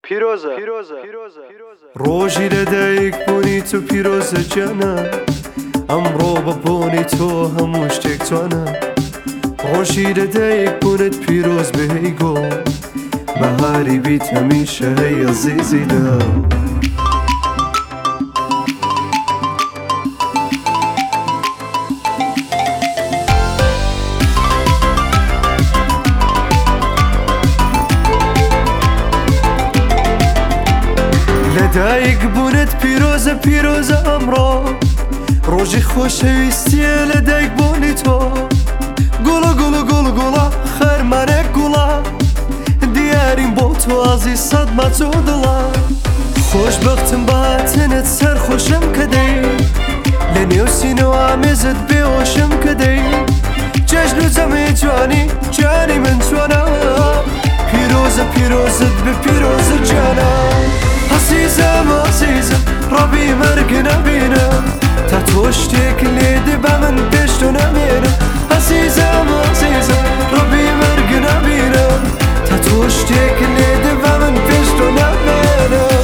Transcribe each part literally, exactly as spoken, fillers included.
پیرۆزە ڕۆژی لەدایک بوونی تو پیرۆزە جانە ئەمڕۆ بە بۆنی تۆ هەموو شتێک توانە ڕۆژی لەدایک بوونت پیرۆز بهەی گۆ بەهاری بیت هەمیشە هەی عەزیزی دڵ لەدایک بوونت پیرۆزە پیرۆزە ئەمڕۆ ڕۆژی خۆشەویستیە لەدایک بوونی تۆ گوڵە گوڵە گوڵە گوڵە خەرمانێک گوڵە دیاریم بۆ تۆ ئازیز سەد ماچۆ دڵە خۆشبەختم بە هاتنت سەرخۆشم کە دەی لە نێو سینەوە ئامێزت بێهۆشم کە دەی جەژن و جەمێ جوانی جانی من جوانە پیرۆزە پیرۆزت بە پیرۆزە جانە عەزیزم عەزیزم ڕەبی مەرگ نەبینم تا تۆ شتێک لێ دەبە من پێش تۆ نەمێنم عەزیزم عەزیزم ڕەبی مەرگ نەبینم تا تۆ شتێک لێ دەبە من پێش تۆ نەمێنم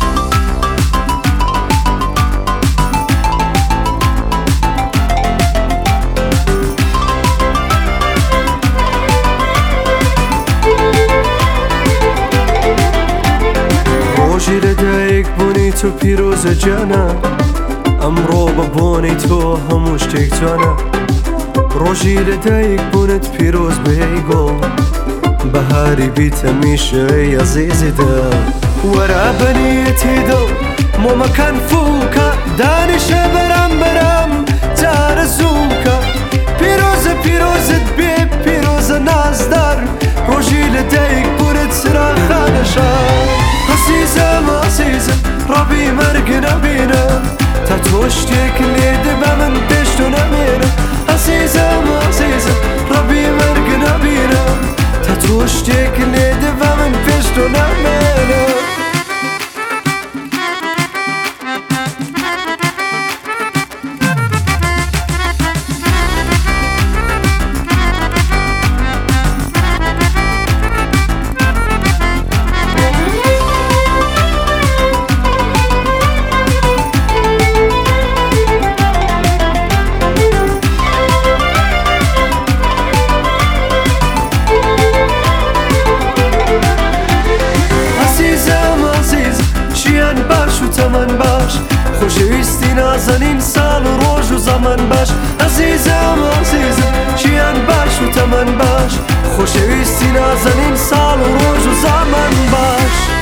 ڕۆژی لەدایک بوونی تۆ پیرۆزە جانە ئەمڕۆ بە بۆنی تۆ هەموو شتێک توانە ڕۆژی لەدایک بوونت پیرۆز بهەی گۆ بەهاری بیت هەمیشە هەی عەزیزی دڵ وەرە بەنیەتی دڵ مۆمەکان فووکە دانیشە بەرام بەرام جارە زووکە پیرۆزە پیرۆزت بێ پیرۆزە نازدار ڕۆژی لەدایک بوونت سراخانە شار عەزیزم عەزیزم ڕەبی مەرگ نەبینم تا تۆ شتێک لێ دەبە من پێش تۆ نەمێنم عەزیزم عەزیزم ڕەبی مەرگ نەبینم تا تۆ شتێک لێ دەبە من پێش تۆ نەمێنم تەمەن باش خۆشەویستی نازەنین ساڵ و ڕۆژ و زەمن باش عەزیزم عەزیزم ژیان باش و تەمەن باش خۆشەویستی نازەنین ساڵ و ڕۆژ و زەمن باش